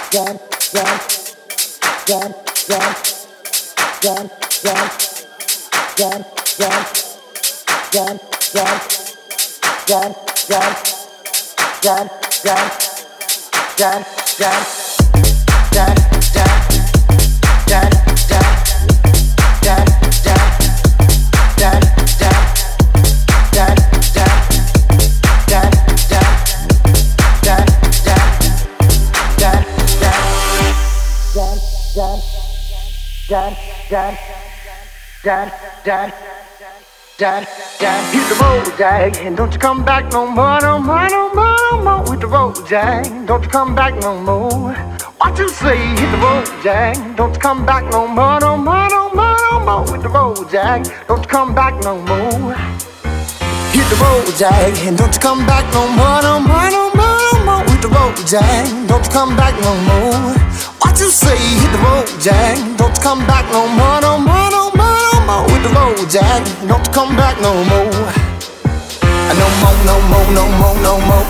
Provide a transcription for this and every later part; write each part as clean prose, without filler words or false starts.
Hit the road, Jack, and don't you come back no more, no more, no more, no more. Hit the road, Jack, don't you come back no more. What you say? Hit the road, Jack, don't you come back no more, no more, no more, no more. Hit the road, Jack, don't you come back no more. Hit the road, Jack, and don't you come back no more, no more, no more, no more. Hit the road, Jack, don't you come back no more. What you say? Hit the road, Jack, don't you come back no more, no more, no more, no more. Hit the road, Jack, don't you come back no more. No more, no more, no more, no more.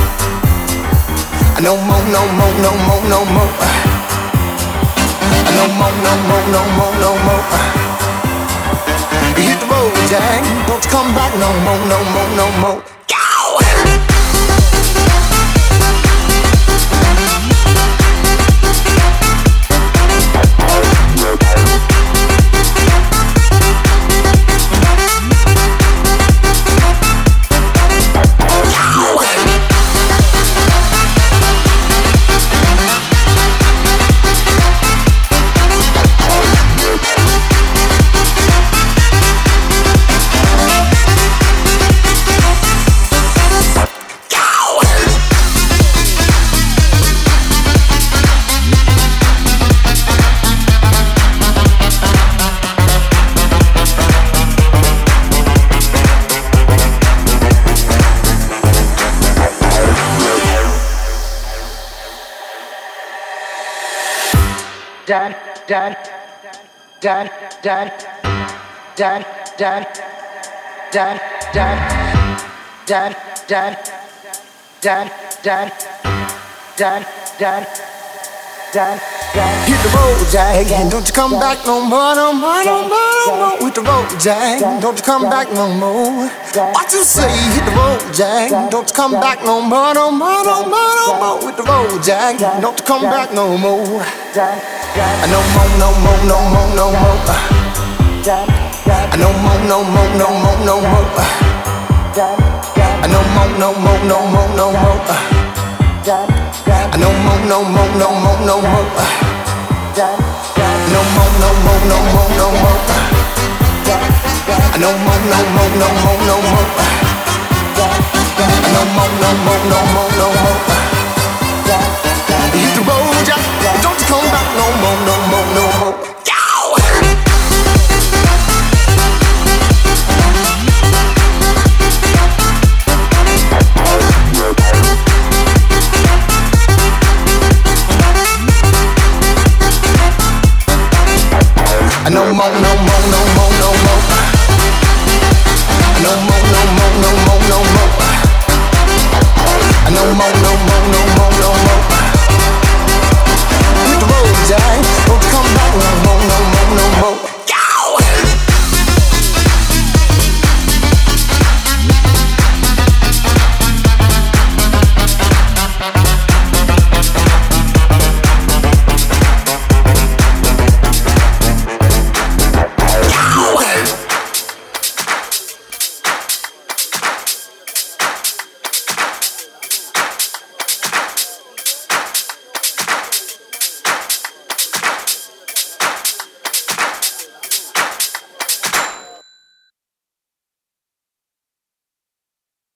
No more, no more, no more, no more. No more, no more, no more, no more. Hit the road, Jack, don't you come back no more, no more, no more. Dan, Dan, Dan, Dan, Dan, Dan, Dan, Dan, Dan, Dan, Dan, Dan, Dan, Dan, Dan, Dan. Hit the road, Jack, and don't you come back no more, no more, no more, no more. Hit the road, Jack, don't you come back no more. What you say? Hit the road, Jack, don't you come back no more, no more, no more, no more. Hit the road, Jack, don't you come back no more. No more, no more, no more, no more. No more, no more, no more, no more. No more, no more, no more, no more. No more, no more, no more, no more. No more, no more, no more, no more. No more, no more, no more, no more. No more, no more, no more, no more. Hit the road, Jack, don't you come back no more, no more, no more. No more, no more, no more.